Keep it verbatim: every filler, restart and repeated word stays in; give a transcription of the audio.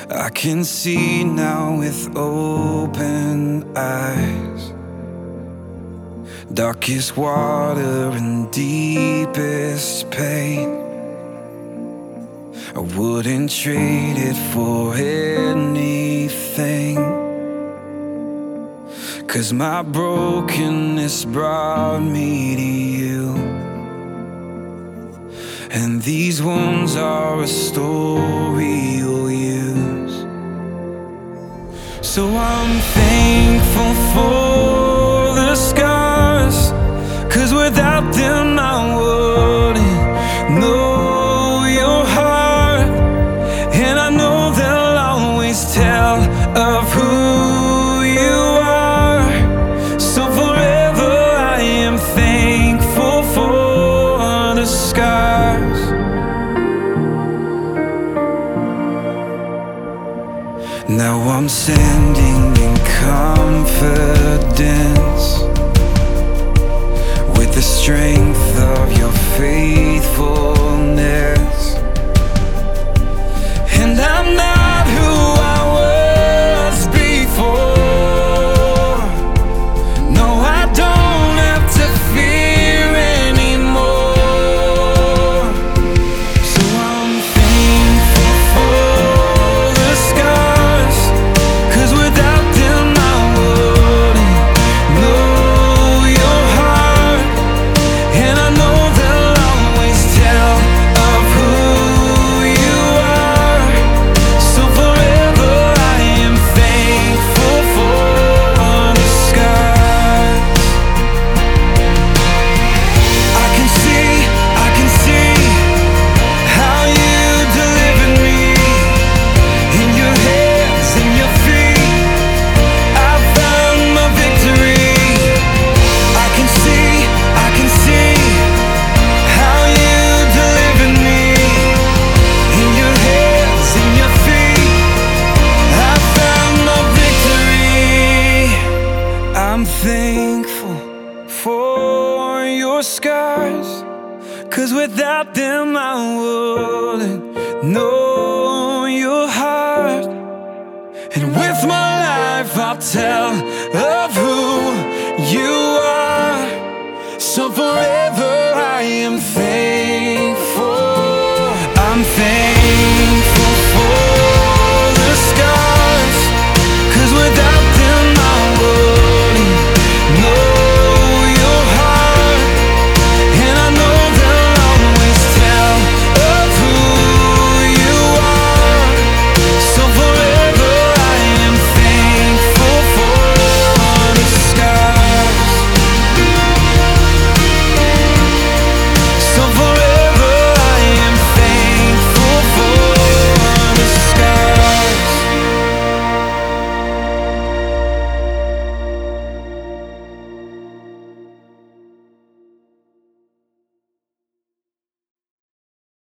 I can see now with open eyes. Darkest water and deepest pain, I wouldn't trade it for anything. 'Cause my brokenness brought me to you, and these wounds are a story you'll use. So I'm thankful for the scars, 'cause without them I wouldn't know your heart. And I know they'll always tell of who you are. So forever I am thankful for the scars. Now I'm standing in confidence, with the strength of your faithfulness. And I'm not who I was before. No, I don't have to fear anymore. So I'm thankful for the scars, 'cause without them I wouldn't know your heart. And I know they'll always tell of who you are. So forever I am thankful for the scars. I can see, I can see how you delivered me. In your hands, in your feet, I found my victory. I can see, I can see how you delivered me. In your hands, in your feet, I found my victory. I'm thankful for your scars, 'cause without them I wouldn't know your heart. And with my life I'll tell of who you are. So forever